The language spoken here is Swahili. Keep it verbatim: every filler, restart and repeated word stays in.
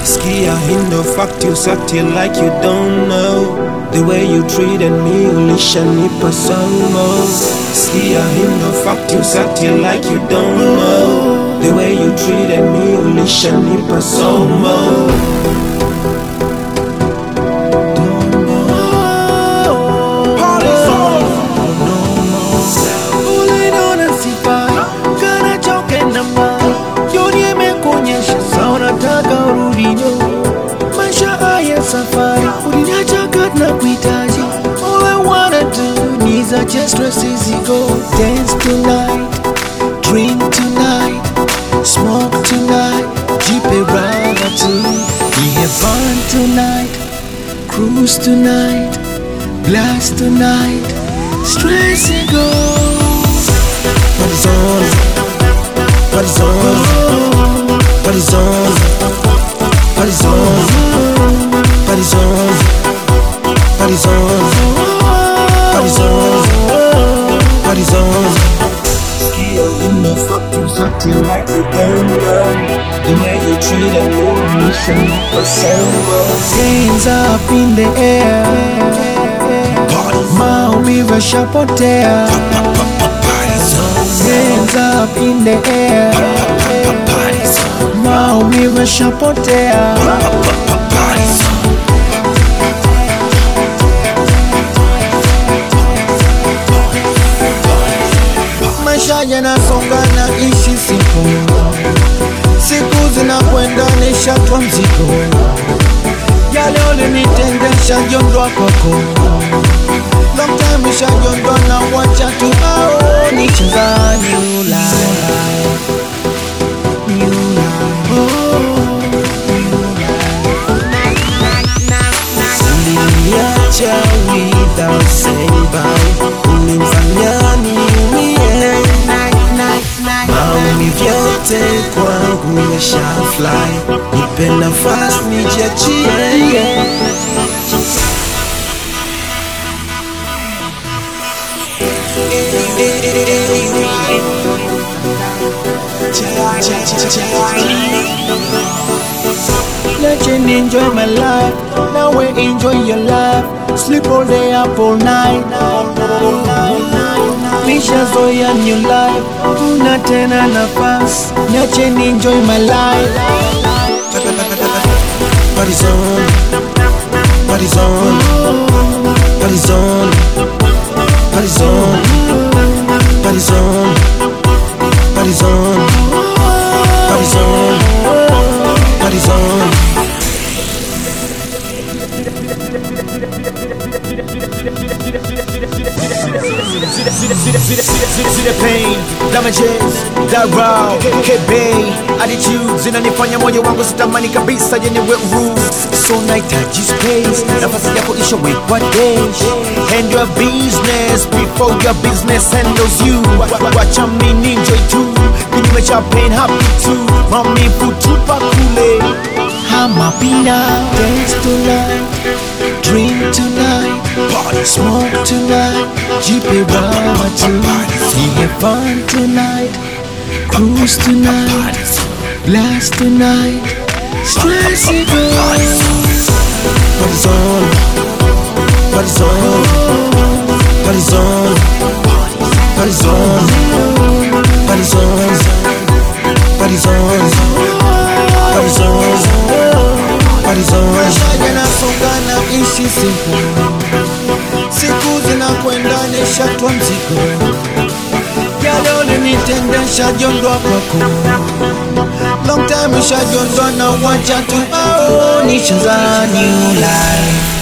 Skia hindo fact you sucked it like you don't know. The way you treated me ulishanipa somo. Skia hindo fact you sucked it like you don't know. The way you treated me ulishanipa somo. Safari uliniacha kati na kuhitaji. All I wanna do is just rest easy go. Dance tonight, drink tonight, smoke tonight, jipe raha tu. We have fun tonight, cruise tonight, blast tonight, stress and go. Party's on, party's on, party's on, party's on. Party's on, party's on, party's on, party's on. Skia hindo fuck you sucked it like you don't know. The way you treated me, you shouldn't assemble. Hands up in the air, maumivu yashapotea. Hands up in the air, maumivu yashapotea. Maisha yanasonga na ishi siku, siku zinakwenda nishatwa mzigo. Yale ulinitendesha jondwa kwako, long time ishajondwa na wacha tu hao. Nicheza new life, new life, oh, new life. Uliniacha without saying bye, ulinifanya niumie. Maumivu yote kwangu yasha fly, nipe nafasi nijiachie. Let you enjoy my life, now we enjoy your life. Sleep all day up all night. Nishazoea new life, kuna tena nafasi, niache ni enjoy my life. Party's on, party's on, party's on, party's on, party's on, party's on, party's on, party's on. See the pain, damages, that raw, kebe, attitudes zinanifanya moyo wangu sitamani kabisa yenye rules. So nahitaji space, nafasi yako ishawekwa dash. Hand your business before your business handles you. Wacha mimi enjoy too, kinyume cha pain happy too. Maumivu tupa kule. I'm happy now. Dance tonight, drink tonight, party, smoke tonight, jipe raha tu. We have fun tonight, cruise tonight, blast tonight, stress it go. Party's on, party's on, party's on, party's on, party's on, party's on, party's on. Maisha yanasonga na ishi siku, siku zinakwenda nishatwa mzigo. Yale ulinitendesha jondwa kwako, long time ishajondwa na wacha tu hao. Nishaanza new life.